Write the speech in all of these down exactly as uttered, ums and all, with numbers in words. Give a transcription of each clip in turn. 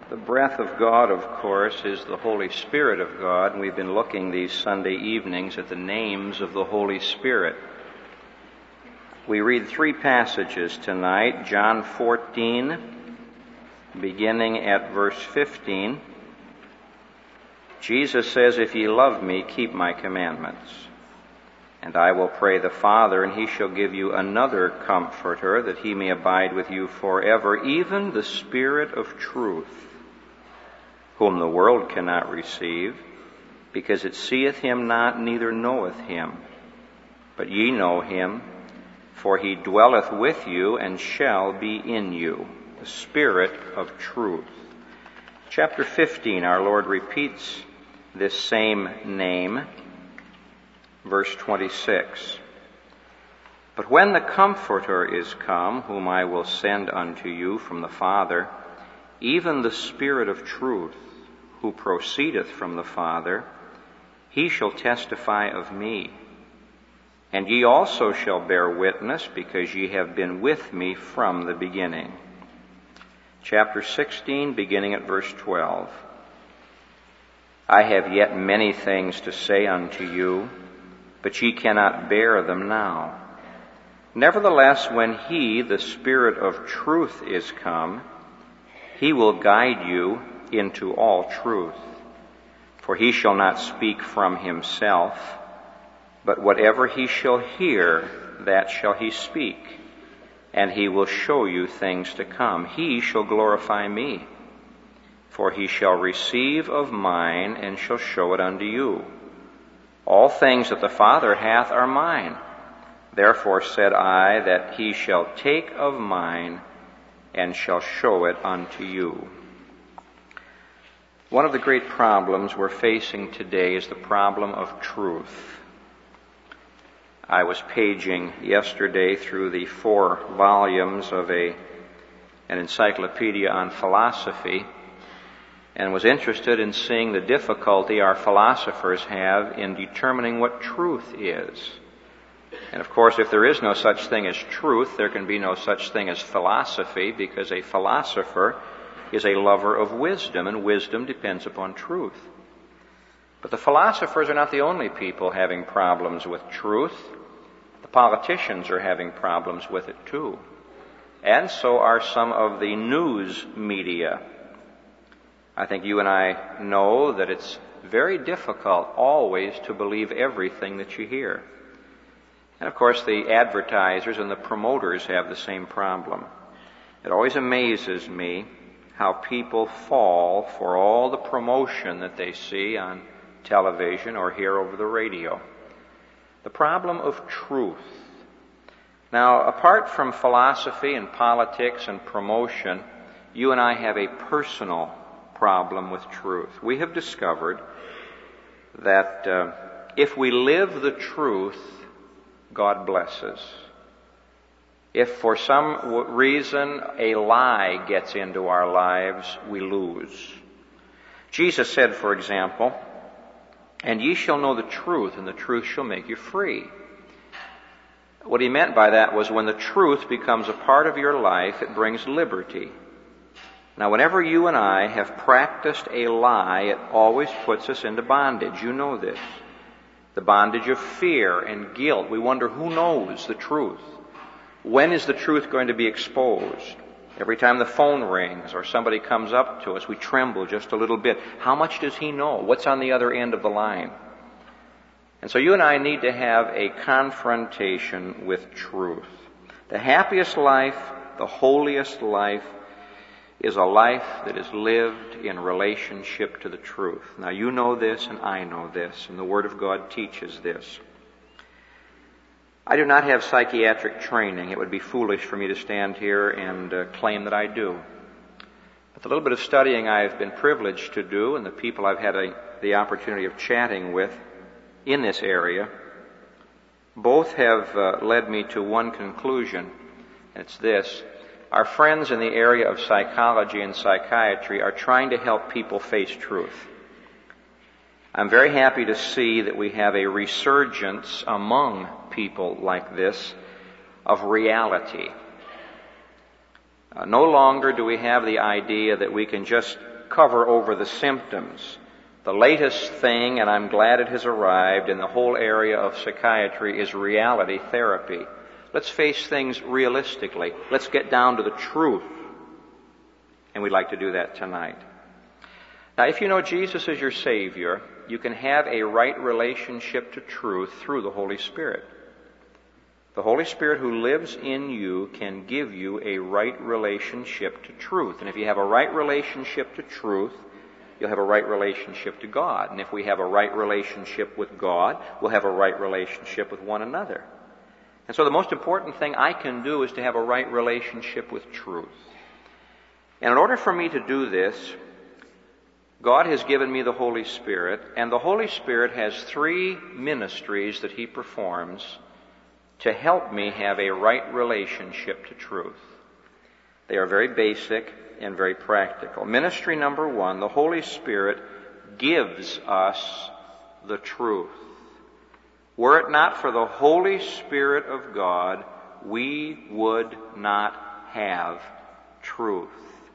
The breath of God, of course, is the Holy Spirit of God, and we've been looking these Sunday evenings at the names of the Holy Spirit. We read three passages tonight, John fourteen, beginning at verse fifteen. Jesus says, "If ye love me, keep my commandments. And I will pray the Father, and he shall give you another Comforter, that he may abide with you forever, even the Spirit of truth, whom the world cannot receive, because it seeth him not, neither knoweth him. But ye know him, for he dwelleth with you, and shall be in you, the Spirit of truth." Chapter fifteen, our Lord repeats this same name, verse twenty-six. "But when the Comforter is come, whom I will send unto you from the Father, even the Spirit of truth, who proceedeth from the Father, he shall testify of me. And ye also shall bear witness, because ye have been with me from the beginning." Chapter sixteen, beginning at verse twelve. "I have yet many things to say unto you, but ye cannot bear them now. Nevertheless, when he, the Spirit of truth, is come, he will guide you into all truth. For he shall not speak from himself, but whatever he shall hear, that shall he speak, and he will show you things to come. He shall glorify me, for he shall receive of mine, and shall show it unto you. All things that the Father hath are mine. Therefore said I, that he shall take of mine, and shall show it unto you." One of the great problems we're facing today is the problem of truth. I was paging yesterday through the four volumes of a an encyclopedia on philosophy, and was interested in seeing the difficulty our philosophers have in determining what truth is. And of course, if there is no such thing as truth, there can be no such thing as philosophy, because a philosopher is a lover of wisdom, and wisdom depends upon truth. But the philosophers are not the only people having problems with truth. The politicians are having problems with it too. And so are some of the news media. I think you and I know that it's very difficult always to believe everything that you hear. And of course, the advertisers and the promoters have the same problem. It always amazes me how people fall for all the promotion that they see on television or hear over the radio. The problem of truth. Now, apart from philosophy and politics and promotion, you and I have a personal problem with truth. We have discovered that uh, if we live the truth, God blesses. If for some reason a lie gets into our lives, we lose. Jesus said, for example, "And ye shall know the truth, and the truth shall make you free." What he meant by that was when the truth becomes a part of your life, it brings liberty. Now, whenever you and I have practiced a lie, it always puts us into bondage. You know this. The bondage of fear and guilt. We wonder, who knows the truth? When is the truth going to be exposed? Every time the phone rings or somebody comes up to us, we tremble just a little bit. How much does he know? What's on the other end of the line? And so you and I need to have a confrontation with truth. The happiest life, the holiest life, is a life that is lived in relationship to the truth. Now, you know this, and I know this, and the Word of God teaches this. I do not have psychiatric training. It would be foolish for me to stand here and uh, claim that I do. But the little bit of studying I've been privileged to do, and the people I've had a, the opportunity of chatting with in this area, both have uh, led me to one conclusion, and it's this. Our friends in the area of psychology and psychiatry are trying to help people face truth. I'm very happy to see that we have a resurgence among people like this of reality. Uh, no longer do we have the idea that we can just cover over the symptoms. The latest thing, and I'm glad it has arrived in the whole area of psychiatry, is reality therapy. Let's face things realistically. Let's get down to the truth. And we'd like to do that tonight. Now, if you know Jesus as your Savior, you can have a right relationship to truth through the Holy Spirit. The Holy Spirit who lives in you can give you a right relationship to truth. And if you have a right relationship to truth, you'll have a right relationship to God. And if we have a right relationship with God, we'll have a right relationship with one another. And so the most important thing I can do is to have a right relationship with truth. And in order for me to do this, God has given me the Holy Spirit, and the Holy Spirit has three ministries that He performs to help me have a right relationship to truth. They are very basic and very practical. Ministry number one, the Holy Spirit gives us the truth. Were it not for the Holy Spirit of God, we would not have truth.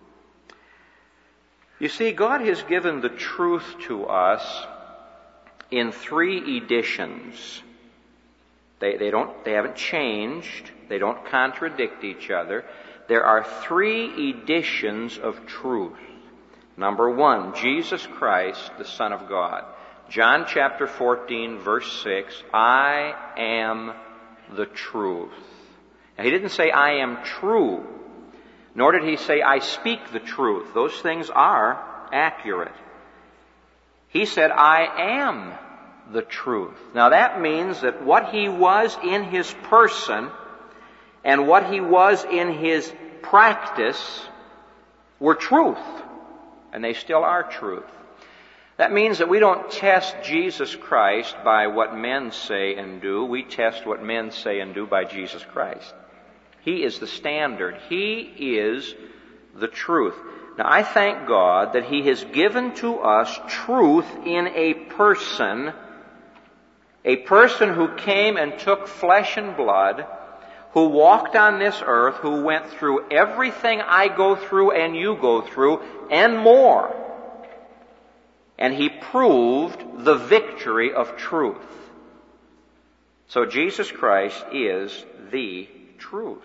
You see, God has given the truth to us in three editions. They, they don't, they haven't changed. They don't contradict each other. There are three editions of truth. Number one, Jesus Christ, the Son of God. John chapter fourteen, verse six, I am the truth. Now, He didn't say, I am true. Nor did He say, I speak the truth. Those things are accurate. He said, I am the truth. Now that means that what He was in His person and what He was in His practice were truth. And they still are truth. That means that we don't test Jesus Christ by what men say and do. We test what men say and do by Jesus Christ. He is the standard. He is the truth. Now, I thank God that He has given to us truth in a person, a person who came and took flesh and blood, who walked on this earth, who went through everything I go through and you go through, and more. And He proved the victory of truth. So Jesus Christ is the truth.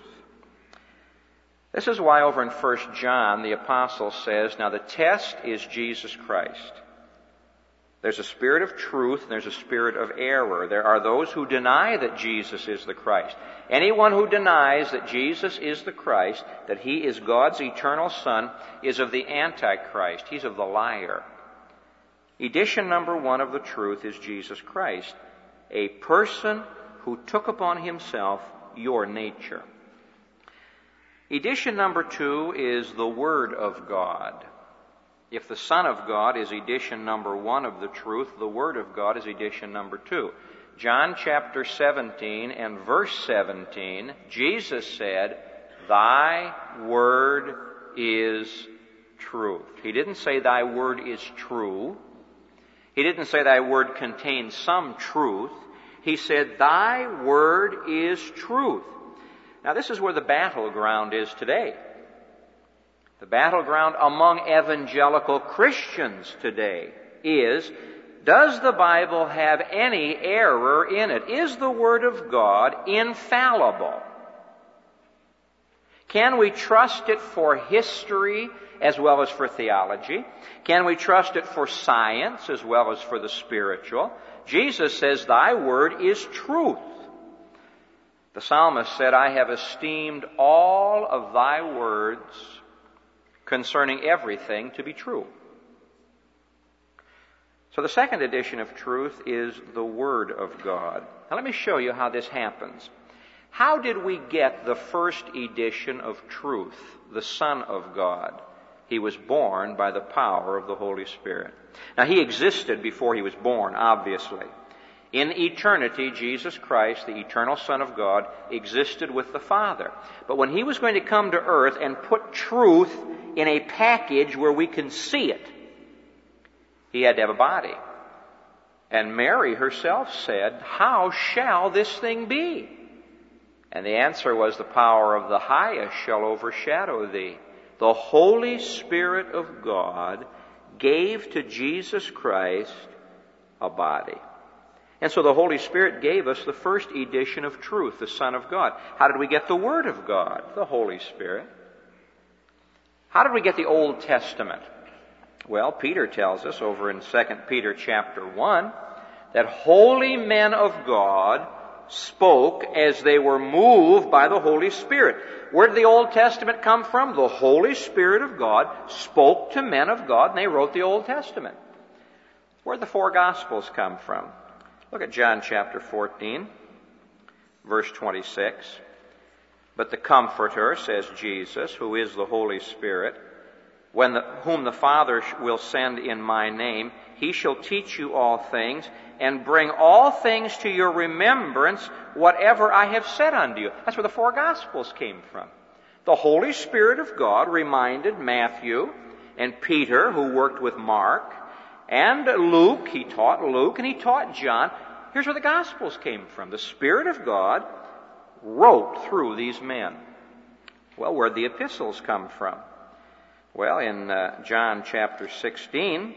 This is why over in First John the apostle says, now the test is Jesus Christ. There's a spirit of truth and there's a spirit of error. There are those who deny that Jesus is the Christ. Anyone who denies that Jesus is the Christ, that He is God's eternal Son, is of the Antichrist. He's of the liar. Edition number one of the truth is Jesus Christ, a person who took upon Himself your nature. Edition number two is the Word of God. If the Son of God is edition number one of the truth, the Word of God is edition number two. John chapter seventeen and verse seventeen, Jesus said, Thy Word is truth. He didn't say Thy Word is true. He didn't say Thy Word contains some truth. He said, Thy Word is truth. Now, this is where the battleground is today. The battleground among evangelical Christians today is, does the Bible have any error in it? Is the Word of God infallible? Can we trust it for history as well as for theology? Can we trust it for science as well as for the spiritual? Jesus says, Thy Word is truth. The psalmist said, I have esteemed all of Thy words concerning everything to be true. So the second edition of truth is the Word of God. Now let me show you how this happens. How did we get the first edition of truth, the Son of God? He was born by the power of the Holy Spirit. Now He existed before He was born, obviously. In eternity, Jesus Christ, the eternal Son of God, existed with the Father. But when He was going to come to earth and put truth in a package where we can see it, He had to have a body. And Mary herself said, How shall this thing be? And the answer was, the power of the highest shall overshadow thee. The Holy Spirit of God gave to Jesus Christ a body. And so the Holy Spirit gave us the first edition of truth, the Son of God. How did we get the Word of God? The Holy Spirit. How did we get the Old Testament? Well, Peter tells us over in Second Peter chapter one that holy men of God spoke as they were moved by the Holy Spirit. Where did the Old Testament come from? The Holy Spirit of God spoke to men of God, and they wrote the Old Testament. Where did the four Gospels come from? Look at John chapter fourteen, verse twenty-six. But the Comforter, says Jesus, who is the Holy Spirit, when the, whom the Father will send in my name, he shall teach you all things, and bring all things to your remembrance, whatever I have said unto you. That's where the four Gospels came from. The Holy Spirit of God reminded Matthew and Peter, who worked with Mark, and Luke, he taught Luke, and he taught John. Here's where the Gospels came from. The Spirit of God wrote through these men. Well, where'd the epistles come from? Well, in uh, John chapter sixteen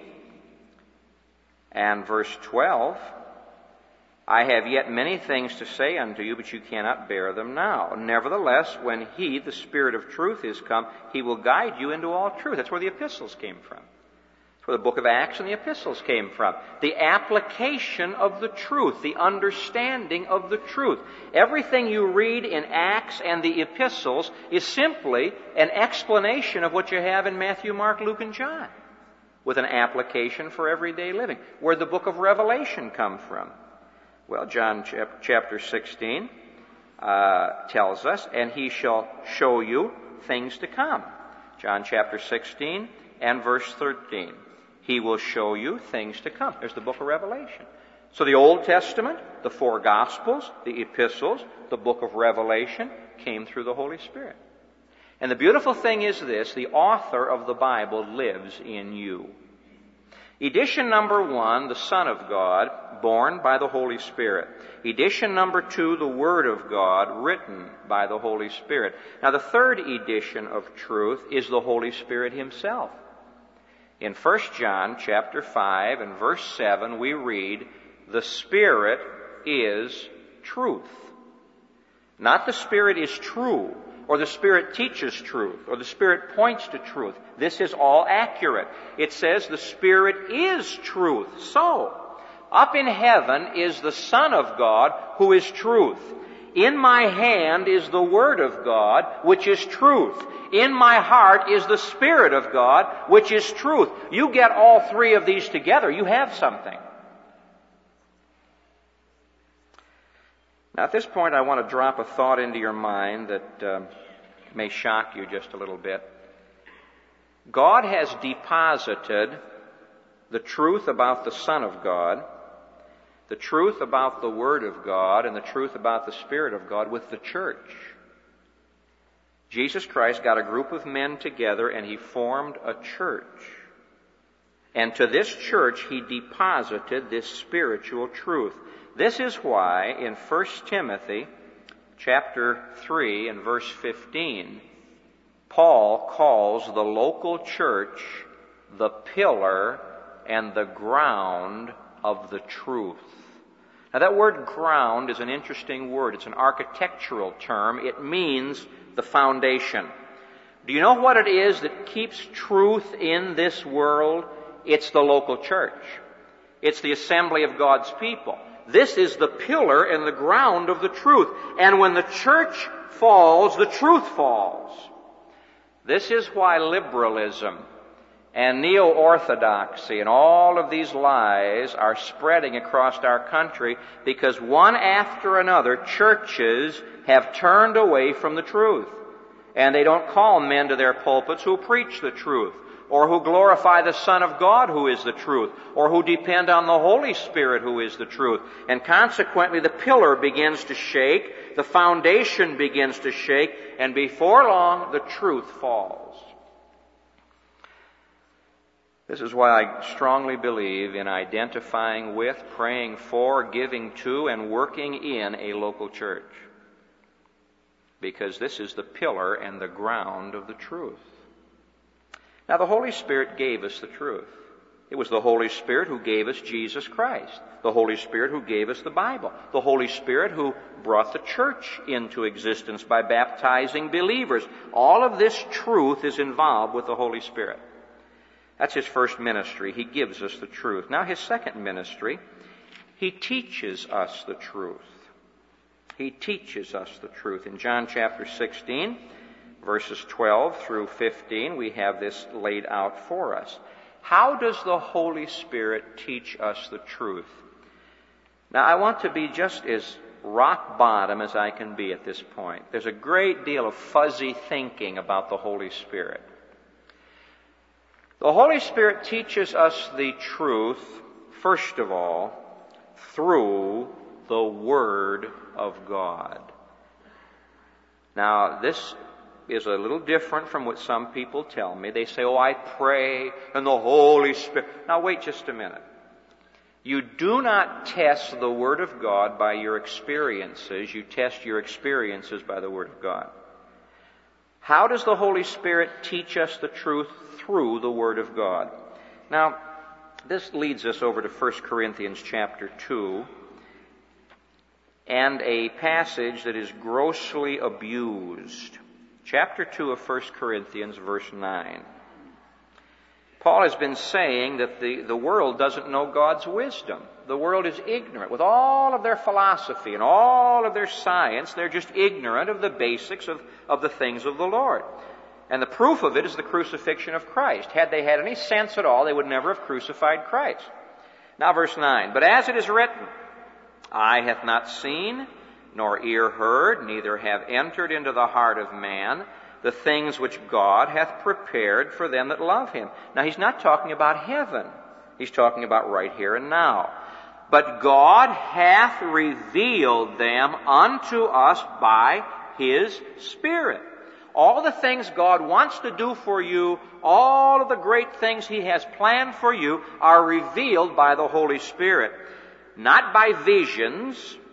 and verse twelve, I have yet many things to say unto you, but you cannot bear them now. Nevertheless, when he, the Spirit of truth, is come, he will guide you into all truth. That's where the epistles came from. Where the book of Acts and the epistles came from. The application of the truth, the understanding of the truth. Everything you read in Acts and the epistles is simply an explanation of what you have in Matthew, Mark, Luke, and John, with an application for everyday living. Where'd the book of Revelation come from? Well, John chapter sixteen uh, tells us, and he shall show you things to come. John chapter sixteen and verse thirteen. He will show you things to come. There's the book of Revelation. So the Old Testament, the four Gospels, the epistles, the book of Revelation came through the Holy Spirit. And the beautiful thing is this, the author of the Bible lives in you. Edition number one, the Son of God, born by the Holy Spirit. Edition number two, the Word of God, written by the Holy Spirit. Now the third edition of truth is the Holy Spirit Himself. In First John chapter five and verse seven, we read, the Spirit is truth. Not the Spirit is true, or the Spirit teaches truth, or the Spirit points to truth. This is all accurate. It says the Spirit is truth. So, up in heaven is the Son of God, who is truth. In my hand is the Word of God, which is truth. In my heart is the Spirit of God, which is truth. You get all three of these together, you have something. Now, at this point, I want to drop a thought into your mind that uh, may shock you just a little bit. God has deposited the truth about the Son of God, the truth about the Word of God, and the truth about the Spirit of God with the church. Jesus Christ got a group of men together and He formed a church. And to this church He deposited this spiritual truth. This is why in First Timothy chapter three and verse fifteen, Paul calls the local church the pillar and the ground of the truth. Now that word ground is an interesting word. It's an architectural term. It means the foundation. Do you know what it is that keeps truth in this world? It's the local church. It's the assembly of God's people. This is the pillar and the ground of the truth. And when the church falls, the truth falls. This is why liberalism and neo-orthodoxy and all of these lies are spreading across our country, because one after another churches have turned away from the truth. And they don't call men to their pulpits who preach the truth, or who glorify the Son of God who is the truth, or who depend on the Holy Spirit who is the truth. And consequently the pillar begins to shake, the foundation begins to shake, and before long the truth falls. This is why I strongly believe in identifying with, praying for, giving to, and working in a local church. Because this is the pillar and the ground of the truth. Now, the Holy Spirit gave us the truth. It was the Holy Spirit who gave us Jesus Christ. The Holy Spirit who gave us the Bible. The Holy Spirit who brought the church into existence by baptizing believers. All of this truth is involved with the Holy Spirit. That's His first ministry. He gives us the truth. Now, His second ministry, He teaches us the truth. He teaches us the truth. In John chapter sixteen, verses twelve through fifteen, we have this laid out for us. How does the Holy Spirit teach us the truth? Now, I want to be just as rock bottom as I can be at this point. There's a great deal of fuzzy thinking about the Holy Spirit. The Holy Spirit teaches us the truth, first of all, through the Word of God. Now, this is a little different from what some people tell me. They say, oh, I pray and the Holy Spirit. Now, wait just a minute. You do not test the Word of God by your experiences. You test your experiences by the Word of God. How does the Holy Spirit teach us the truth? Through the Word of God. Now, this leads us over to First Corinthians chapter two, and a passage that is grossly abused. Chapter two of First Corinthians, verse nine. Paul has been saying that the, the world doesn't know God's wisdom. The world is ignorant. With all of their philosophy and all of their science, they're just ignorant of the basics of, of the things of the Lord. And the proof of it is the crucifixion of Christ. Had they had any sense at all, they would never have crucified Christ. Now verse nine. But as it is written, eye hath not seen, nor ear heard, neither have entered into the heart of man the things which God hath prepared for them that love Him. Now he's not talking about heaven. He's talking about right here and now. But God hath revealed them unto us by His Spirit. All the things God wants to do for you, all of the great things He has planned for you are revealed by the Holy Spirit. Not by visions,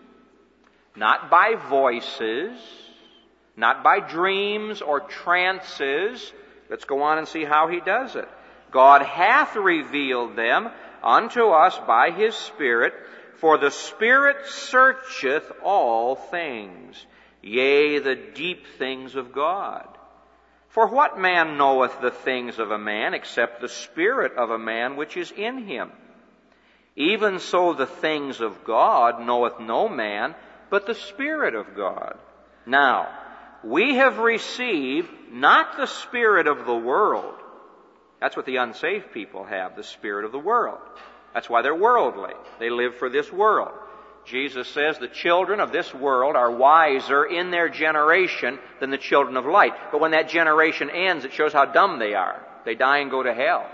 not by voices, not by dreams or trances. Let's go on and see how He does it. God hath revealed them unto us by His Spirit, for the Spirit searcheth all things, yea, the deep things of God. For what man knoweth the things of a man, except the spirit of a man which is in him? Even so the things of God knoweth no man, but the Spirit of God. Now, we have received not the spirit of the world. That's what the unsaved people have, the spirit of the world. That's why they're worldly. They live for this world. Jesus says the children of this world are wiser in their generation than the children of light. But when that generation ends, it shows how dumb they are. They die and go to hell.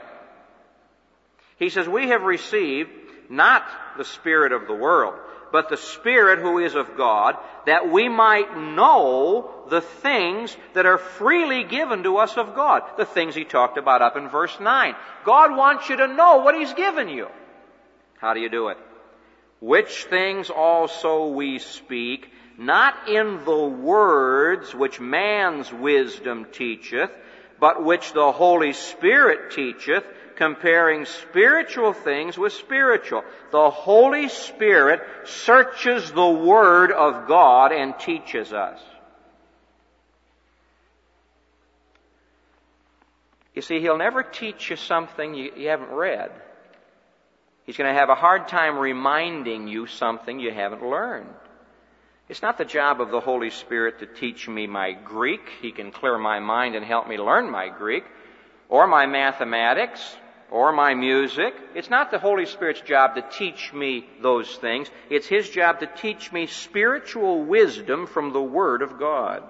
He says, we have received not the spirit of the world, but the Spirit who is of God, that we might know the things that are freely given to us of God. The things He talked about up in verse nine. God wants you to know what He's given you. How do you do it? Which things also we speak, not in the words which man's wisdom teacheth, but which the Holy Spirit teacheth, comparing spiritual things with spiritual. The Holy Spirit searches the Word of God and teaches us. You see, He'll never teach you something you, you haven't read. He's going to have a hard time reminding you something you haven't learned. It's not the job of the Holy Spirit to teach me my Greek. He can clear my mind and help me learn my Greek, or my mathematics, or my music. It's not the Holy Spirit's job to teach me those things. It's His job to teach me spiritual wisdom from the Word of God.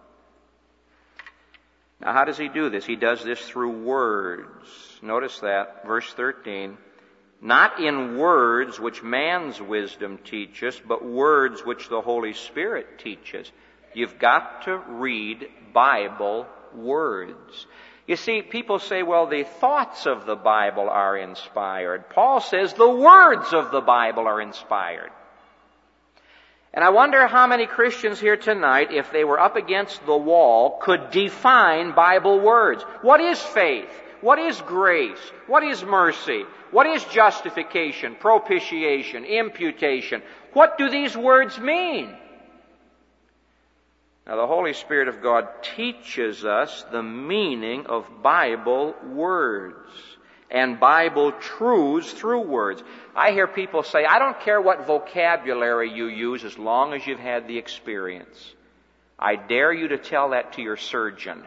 Now, how does He do this? He does this through words. Notice that, verse thirteen. Not in words which man's wisdom teaches, but words which the Holy Spirit teaches. You've got to read Bible words. You see, people say, well, the thoughts of the Bible are inspired. Paul says the words of the Bible are inspired. And I wonder how many Christians here tonight, if they were up against the wall, could define Bible words. What is faith? What is grace? What is mercy? What is justification, propitiation, imputation? What do these words mean? Now, the Holy Spirit of God teaches us the meaning of Bible words and Bible truths through words. I hear people say, I don't care what vocabulary you use as long as you've had the experience. I dare you to tell that to your surgeon.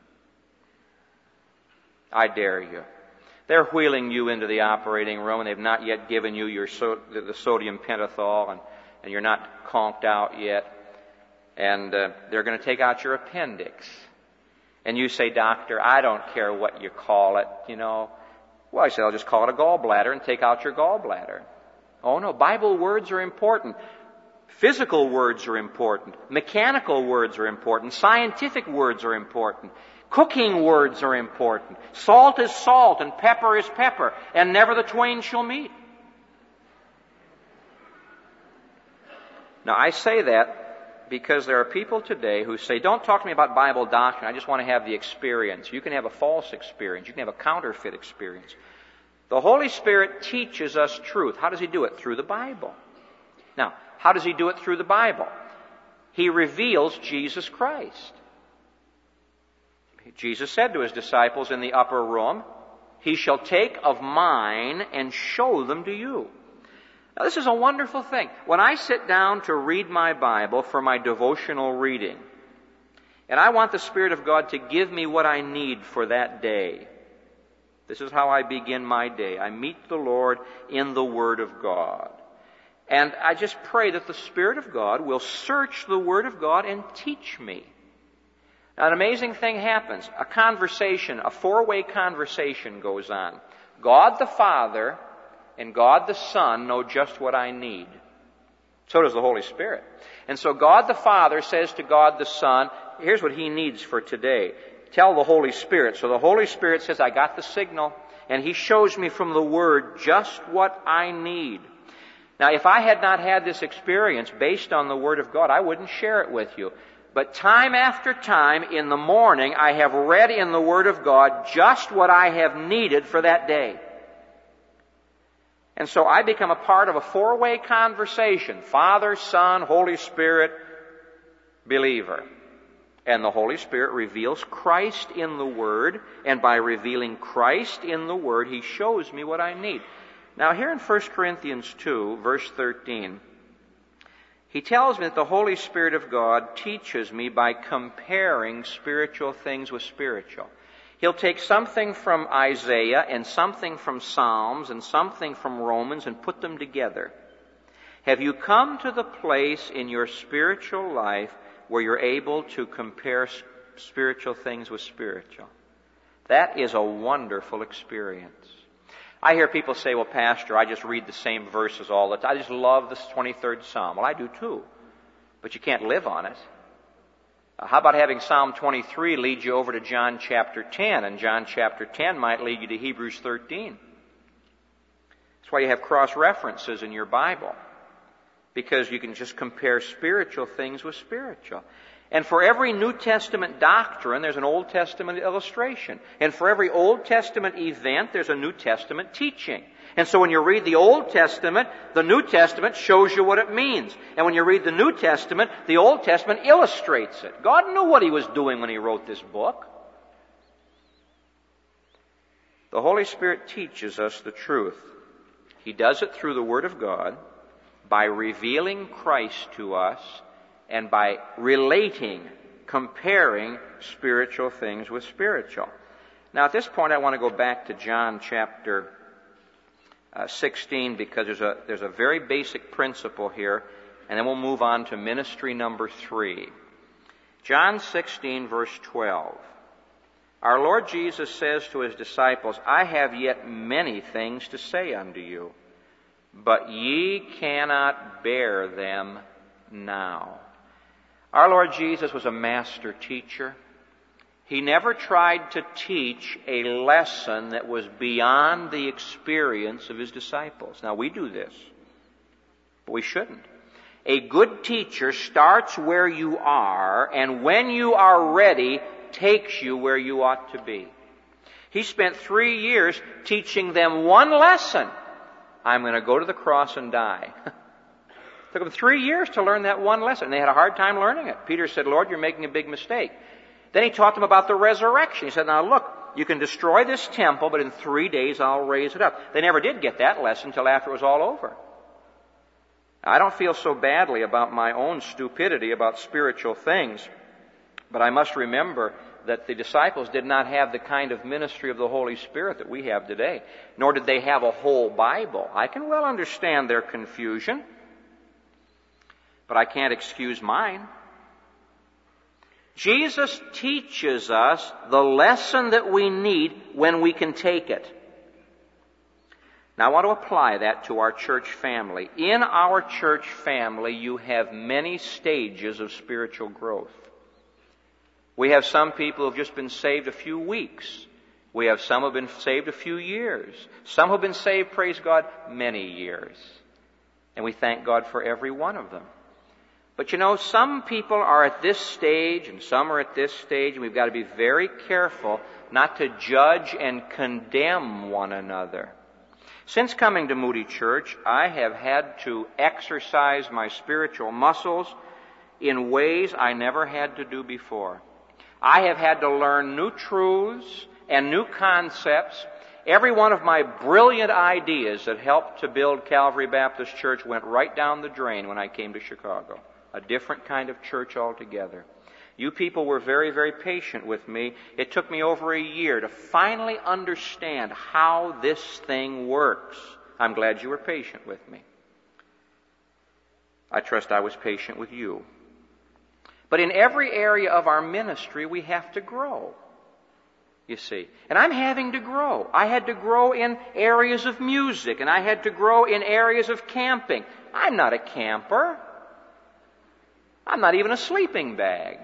I dare you. They're wheeling you into the operating room and they've not yet given you your so, the sodium pentothal and, and you're not conked out yet. And uh, they're going to take out your appendix. And you say, doctor, I don't care what you call it, you know. Well, I say, I'll just call it a gallbladder and take out your gallbladder. Oh, no, Bible words are important. Physical words are important. Mechanical words are important. Scientific words are important. Cooking words are important. Salt is salt and pepper is pepper, and never the twain shall meet. Now, I say that because there are people today who say, don't talk to me about Bible doctrine, I just want to have the experience. You can have a false experience. You can have a counterfeit experience. The Holy Spirit teaches us truth. How does He do it? Through the Bible. Now, how does He do it through the Bible? He reveals Jesus Christ. Jesus said to His disciples in the upper room, He shall take of mine and show them to you. Now, this is a wonderful thing. When I sit down to read my Bible for my devotional reading, and I want the Spirit of God to give me what I need for that day, this is how I begin my day. I meet the Lord in the Word of God. And I just pray that the Spirit of God will search the Word of God and teach me. Now, an amazing thing happens. A conversation, a four-way conversation goes on. God the Father and God the Son know just what I need. So does the Holy Spirit. And so God the Father says to God the Son, here's what He needs for today. Tell the Holy Spirit. So the Holy Spirit says, I got the signal, and He shows me from the Word just what I need. Now, if I had not had this experience based on the Word of God, I wouldn't share it with you. But time after time in the morning, I have read in the Word of God just what I have needed for that day. And so I become a part of a four-way conversation. Father, Son, Holy Spirit, believer. And the Holy Spirit reveals Christ in the Word, and by revealing Christ in the Word, He shows me what I need. Now here in First Corinthians two, verse thirteen, he tells me that the Holy Spirit of God teaches me by comparing spiritual things with spiritual. He'll take something from Isaiah and something from Psalms and something from Romans and put them together. Have you come to the place in your spiritual life where you're able to compare spiritual things with spiritual? That is a wonderful experience. I hear people say, well, Pastor, I just read the same verses all the time. I just love this twenty-third Psalm. Well, I do too. But you can't live on it. How about having Psalm twenty-three lead you over to John chapter ten, and John chapter ten might lead you to Hebrews thirteen. That's why you have cross-references in your Bible, because you can just compare spiritual things with spiritual. And for every New Testament doctrine, there's an Old Testament illustration. And for every Old Testament event, there's a New Testament teaching. And so when you read the Old Testament, the New Testament shows you what it means. And when you read the New Testament, the Old Testament illustrates it. God knew what He was doing when He wrote this book. The Holy Spirit teaches us the truth. He does it through the Word of God, by revealing Christ to us, and by relating, comparing spiritual things with spiritual. Now at this point I want to go back to John chapter uh, sixteen, because there's a, there's a very basic principle here, and then we'll move on to ministry number three. John sixteen, verse twelve. Our Lord Jesus says to His disciples, I have yet many things to say unto you, but ye cannot bear them now. Our Lord Jesus was a master teacher. He never tried to teach a lesson that was beyond the experience of His disciples. Now, we do this, but we shouldn't. A good teacher starts where you are, and when you are ready, takes you where you ought to be. He spent three years teaching them one lesson. I'm going to go to the cross and die. It took them three years to learn that one lesson. They had a hard time learning it. Peter said, Lord, you're making a big mistake. Then he taught them about the resurrection. He said, now look, you can destroy this temple, but in three days I'll raise it up. They never did get that lesson until after it was all over. I don't feel so badly about my own stupidity about spiritual things, but I must remember that the disciples did not have the kind of ministry of the Holy Spirit that we have today, nor did they have a whole Bible. I can well understand their confusion, but I can't excuse mine. Jesus teaches us the lesson that we need when we can take it. Now, I want to apply that to our church family. In our church family, you have many stages of spiritual growth. We have some people who have just been saved a few weeks. We have some who have been saved a few years. Some who have been saved, praise God, many years. And we thank God for every one of them. But you know, some people are at this stage and some are at this stage, and we've got to be very careful not to judge and condemn one another. Since coming to Moody Church, I have had to exercise my spiritual muscles in ways I never had to do before. I have had to learn new truths and new concepts. Every one of my brilliant ideas that helped to build Calvary Baptist Church went right down the drain when I came to Chicago. A different kind of church altogether. You people were very, very patient with me. It took me over a year to finally understand how this thing works. I'm glad you were patient with me. I trust I was patient with you. But in every area of our ministry, we have to grow, you see. And I'm having to grow. I had to grow in areas of music, and I had to grow in areas of camping. I'm not a camper. I'm not even a sleeping bag.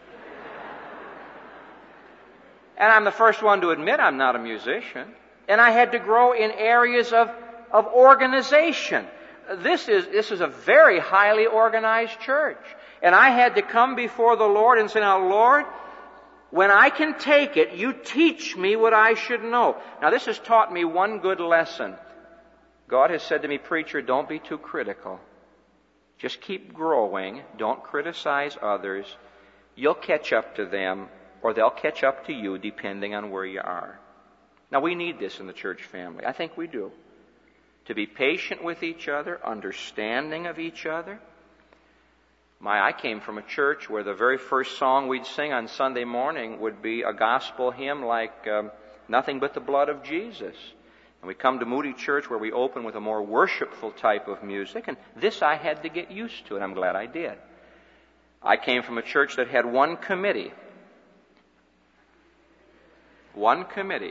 And I'm the first one to admit I'm not a musician. And I had to grow in areas of, of organization. This is, this is a very highly organized church. And I had to come before the Lord and say, now, Lord, when I can take it, you teach me what I should know. Now, this has taught me one good lesson. God has said to me, preacher, don't be too critical. Just keep growing. Don't criticize others. You'll catch up to them, or they'll catch up to you, depending on where you are. Now, we need this in the church family. I think we do. To be patient with each other, understanding of each other. My, I came from a church where the very first song we'd sing on Sunday morning would be a gospel hymn like um, Nothing But the Blood of Jesus. And we come to Moody Church where we open with a more worshipful type of music, and this I had to get used to, and I'm glad I did. I came from a church that had one committee. One committee.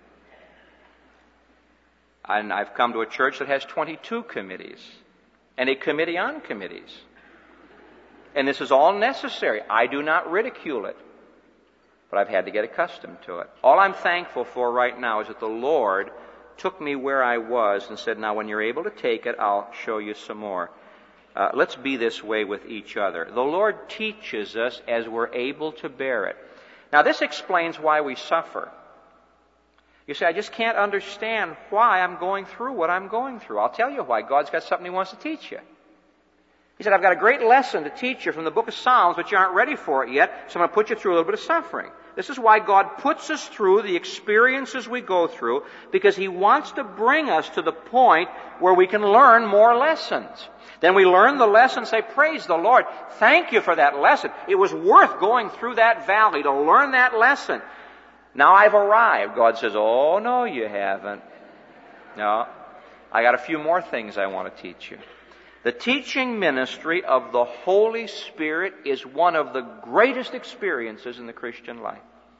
And I've come to a church that has twenty-two committees, and a committee on committees. And this is all necessary. I do not ridicule it, but I've had to get accustomed to it. All I'm thankful for right now is that the Lord took me where I was and said, now when you're able to take it, I'll show you some more. Uh, let's be this way with each other. The Lord teaches us as we're able to bear it. Now this explains why we suffer. You say, I just can't understand why I'm going through what I'm going through. I'll tell you why. God's got something He wants to teach you. He said, I've got a great lesson to teach you from the book of Psalms, but you aren't ready for it yet, so I'm going to put you through a little bit of suffering. This is why God puts us through the experiences we go through, because He wants to bring us to the point where we can learn more lessons. Then we learn the lesson, say, praise the Lord. Thank you for that lesson. It was worth going through that valley to learn that lesson. Now I've arrived. God says, oh, no, you haven't. No, I got a few more things I want to teach you. The teaching ministry of the Holy Spirit is one of the greatest experiences in the Christian life.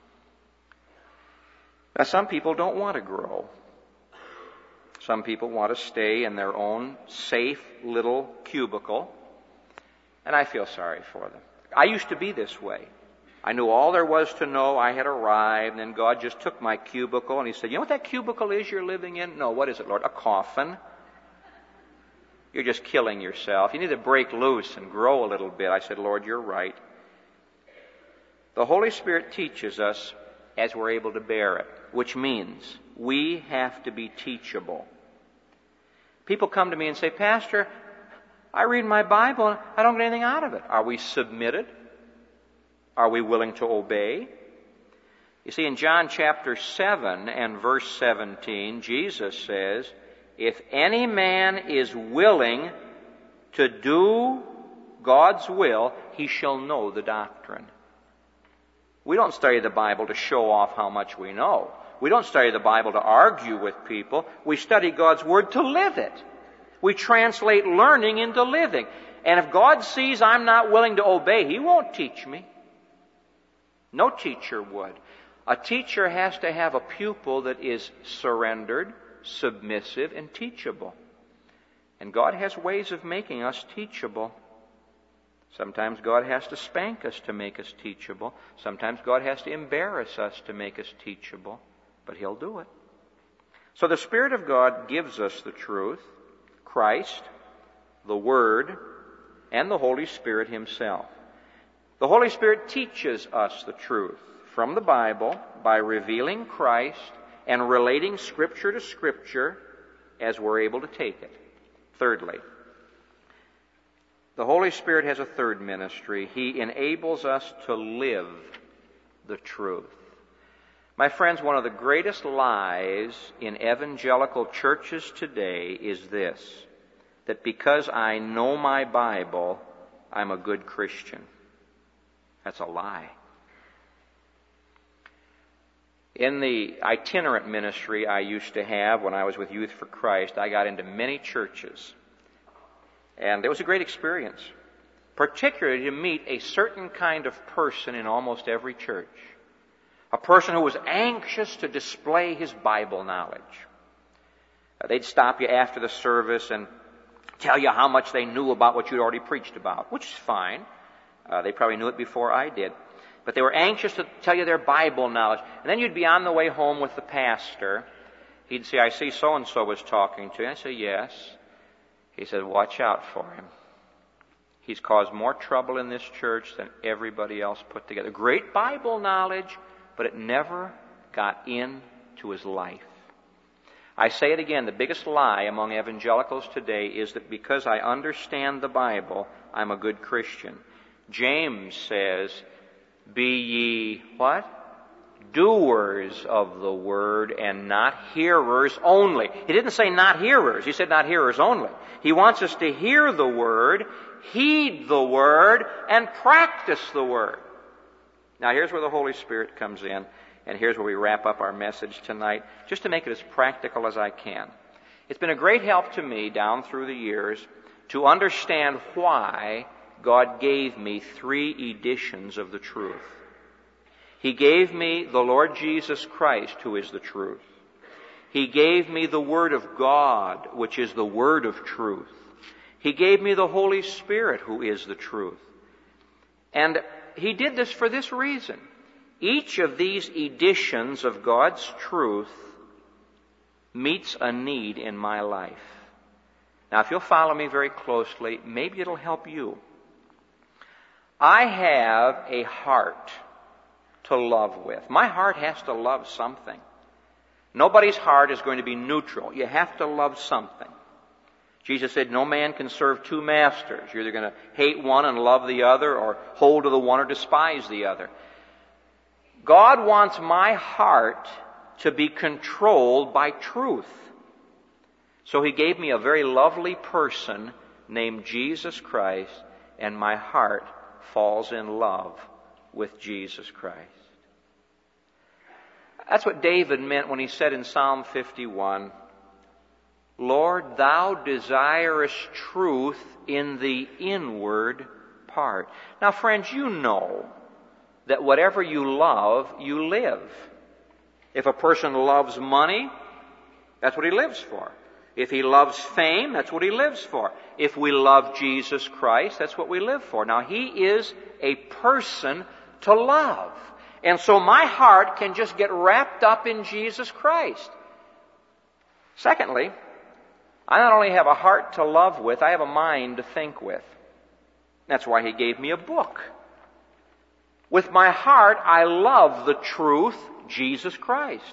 Now, some people don't want to grow. Some people want to stay in their own safe little cubicle, and I feel sorry for them. I used to be this way. I knew all there was to know. I had arrived, and then God just took my cubicle, and He said, you know what that cubicle is you're living in? No, what is it, Lord? A coffin. You're just killing yourself. You need to break loose and grow a little bit. I said, Lord, you're right. The Holy Spirit teaches us as we're able to bear it. which means we have to be teachable. People come to me and say, Pastor, I read my Bible and I don't get anything out of it. Are we submitted? Are we willing to obey? You see, in John chapter seven and verse seventeen, Jesus says, if any man is willing to do God's will, he shall know the doctrine. We don't study the Bible to show off how much we know. We don't study the Bible to argue with people. We study God's Word to live it. We translate learning into living. And if God sees I'm not willing to obey, He won't teach me. No teacher would. A teacher has to have a pupil that is surrendered, submissive, and teachable. And God has ways of making us teachable. Sometimes God has to spank us to make us teachable. Sometimes God has to embarrass us to make us teachable. But He'll do it. So the Spirit of God gives us the truth, Christ, the Word, and the Holy Spirit Himself. The Holy Spirit teaches us the truth from the Bible by revealing Christ and relating Scripture to Scripture as we're able to take it. Thirdly, the Holy Spirit has a third ministry. He enables us to live the truth. My friends, one of the greatest lies in evangelical churches today is this, that because I know my Bible, I'm a good Christian. That's a lie. In the itinerant ministry I used to have when I was with Youth for Christ, I got into many churches. And it was a great experience, particularly to meet a certain kind of person in almost every church. A person who was anxious to display his Bible knowledge. Uh, they'd stop you after the service and tell you how much they knew about what you'd already preached about, which is fine. Uh, they probably knew it before I did. But they were anxious to tell you their Bible knowledge. And then you'd be on the way home with the pastor. He'd say, I see so-and-so was talking to you. I'd say, yes. He said, watch out for him. He's caused more trouble in this church than everybody else put together. Great Bible knowledge, but it never got into his life. I say it again, the biggest lie among evangelicals today is that because I understand the Bible, I'm a good Christian. James says, be ye what? Doers of the word and not hearers only. He didn't say not hearers. He said not hearers only. He wants us to hear the word, heed the word, and practice the word. Now here's where the Holy Spirit comes in, and here's where we wrap up our message tonight, just to make it as practical as I can. It's been a great help to me down through the years to understand why God gave me three editions of the truth. He gave me the Lord Jesus Christ, who is the truth. He gave me the Word of God, which is the Word of truth. He gave me the Holy Spirit, who is the truth. And He did this for this reason. Each of these editions of God's truth meets a need in my life. Now, if you'll follow me very closely, maybe it'll help you. I have a heart to love with. My heart has to love something. Nobody's heart is going to be neutral. You have to love something. Jesus said, no man can serve two masters. You're either going to hate one and love the other, or hold to the one or despise the other. God wants my heart to be controlled by truth. So He gave me a very lovely person named Jesus Christ, and my heart falls in love with Jesus Christ. That's what David meant when he said in Psalm fifty-one, Lord, Thou desirest truth in the inward part. Now, friends, you know that whatever you love, you live. If a person loves money, that's what he lives for. If he loves fame, that's what he lives for. If we love Jesus Christ, that's what we live for. Now, He is a person to love. And so my heart can just get wrapped up in Jesus Christ. Secondly, I not only have a heart to love with, I have a mind to think with. That's why He gave me a book. With my heart, I love the truth, Jesus Christ.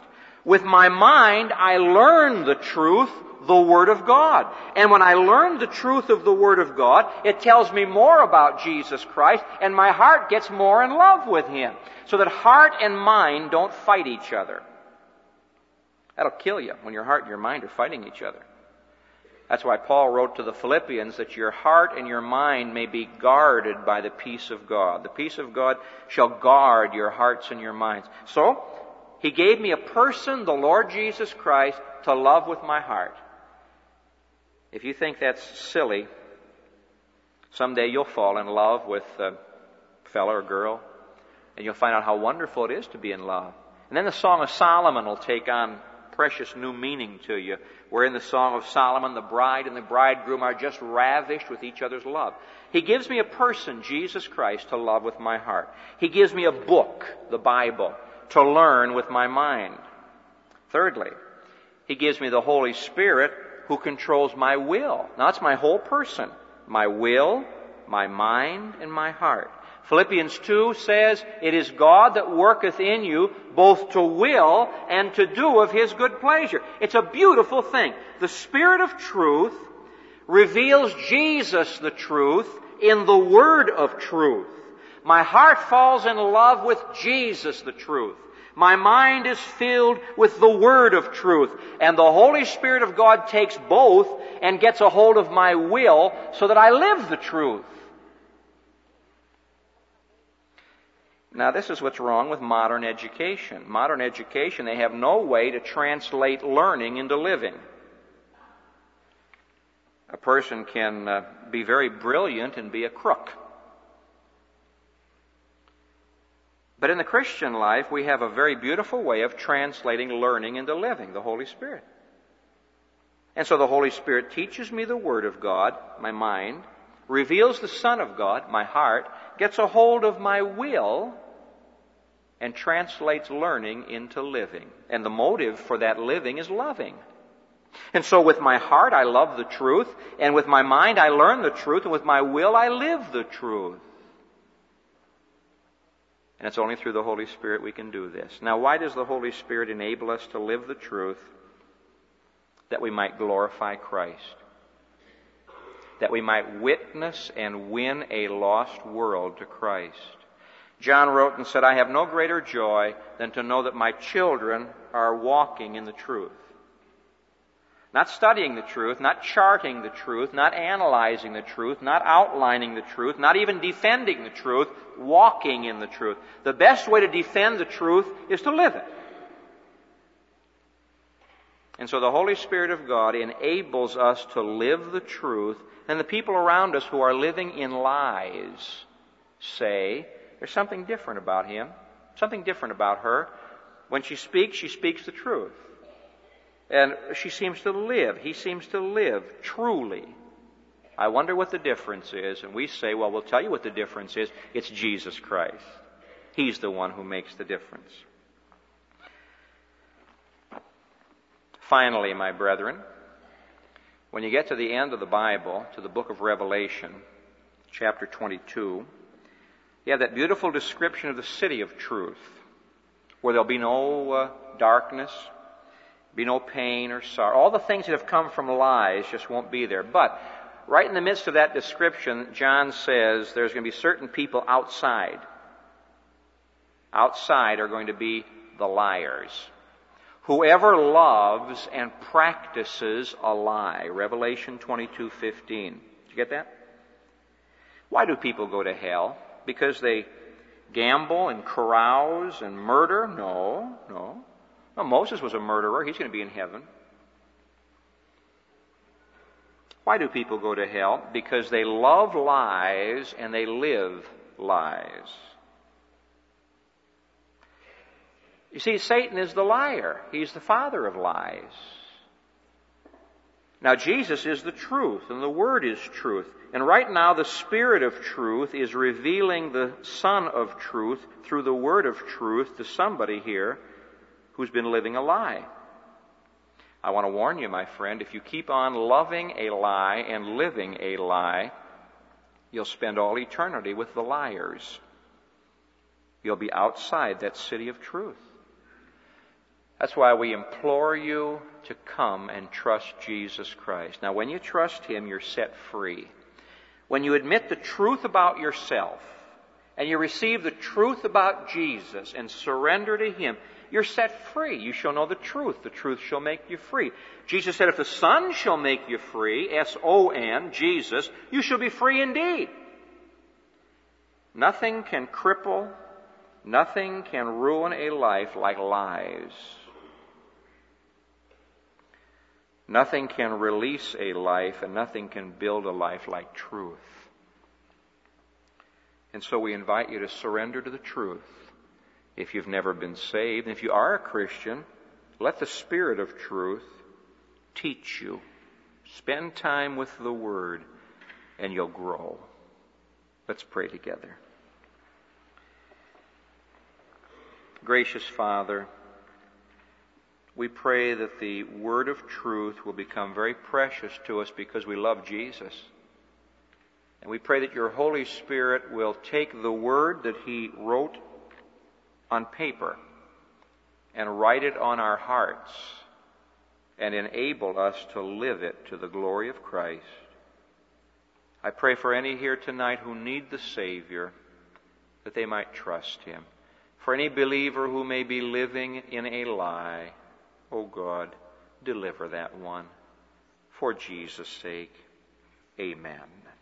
With my mind, I learn the truth, the Word of God. And when I learn the truth of the Word of God, it tells me more about Jesus Christ, and my heart gets more in love with Him. So that heart and mind don't fight each other. That'll kill you when your heart and your mind are fighting each other. That's why Paul wrote to the Philippians that your heart and your mind may be guarded by the peace of God. The peace of God shall guard your hearts and your minds. So, He gave me a person, the Lord Jesus Christ, to love with my heart. If you think that's silly, someday you'll fall in love with a fellow or girl, and you'll find out how wonderful it is to be in love. And then the Song of Solomon will take on precious new meaning to you, where in the Song of Solomon, the bride and the bridegroom are just ravished with each other's love. He gives me a person, Jesus Christ, to love with my heart. He gives me a book, the Bible, to learn with my mind. Thirdly, He gives me the Holy Spirit who controls my will. Now, that's my whole person. My will, my mind, and my heart. Philippians two says, it is God that worketh in you both to will and to do of His good pleasure. It's a beautiful thing. The Spirit of truth reveals Jesus the truth in the Word of truth. My heart falls in love with Jesus the truth. My mind is filled with the Word of truth. And the Holy Spirit of God takes both and gets a hold of my will so that I live the truth. Now, this is what's wrong with modern education. Modern education, they have no way to translate learning into living. A person can uh, be very brilliant and be a crook. But in the Christian life, we have a very beautiful way of translating learning into living, the Holy Spirit. And so the Holy Spirit teaches me the Word of God, my mind, reveals the Son of God, my heart, gets a hold of my will, and translates learning into living. And the motive for that living is loving. And so with my heart, I love the truth, and with my mind, I learn the truth, and with my will, I live the truth. And it's only through the Holy Spirit we can do this. Now, why does the Holy Spirit enable us to live the truth? That we might glorify Christ. That we might witness and win a lost world to Christ. John wrote and said, I have no greater joy than to know that my children are walking in the truth. Not studying the truth, not charting the truth, not analyzing the truth, not outlining the truth, not even defending the truth, walking in the truth. The best way to defend the truth is to live it. And so the Holy Spirit of God enables us to live the truth, and the people around us who are living in lies say, there's something different about him, something different about her. When she speaks, she speaks the truth. And she seems to live, he seems to live truly. I wonder what the difference is. And we say, well, we'll tell you what the difference is. It's Jesus Christ. He's the one who makes the difference. Finally, my brethren, when you get to the end of the Bible, to the book of Revelation, chapter twenty-two, you have that beautiful description of the city of truth, where there'll be no uh, darkness, be no pain or sorrow. All the things that have come from lies just won't be there. But right in the midst of that description, John says there's going to be certain people outside. Outside are going to be the liars. Whoever loves and practices a lie. Revelation twenty-two fifteen. Did you get that? Why do people go to hell? Because they gamble and carouse and murder? No, no. Well, Moses was a murderer. He's going to be in heaven. Why do people go to hell? Because they love lies and they live lies. You see, Satan is the liar. He's the father of lies. Now, Jesus is the truth, and the Word is truth. And right now, the Spirit of truth is revealing the Son of truth through the Word of truth to somebody here who's been living a lie. I want to warn you, my friend, if you keep on loving a lie and living a lie, you'll spend all eternity with the liars. You'll be outside that city of truth. That's why we implore you to come and trust Jesus Christ. Now, when you trust Him, you're set free. When you admit the truth about yourself, and you receive the truth about Jesus and surrender to Him, you're set free. You shall know the truth. The truth shall make you free. Jesus said, if the Son shall make you free, S O N, Jesus, you shall be free indeed. Nothing can cripple, nothing can ruin a life like lies. Nothing can release a life, and nothing can build a life like truth. And so we invite you to surrender to the truth. If you've never been saved, and if you are a Christian, let the Spirit of truth teach you. Spend time with the Word, and you'll grow. Let's pray together. Gracious Father, we pray that the word of truth will become very precious to us because we love Jesus. And we pray that your Holy Spirit will take the word that He wrote on paper and write it on our hearts and enable us to live it to the glory of Christ. I pray for any here tonight who need the Savior, that they might trust Him. For any believer who may be living in a lie, oh God, deliver that one. For Jesus' sake, amen.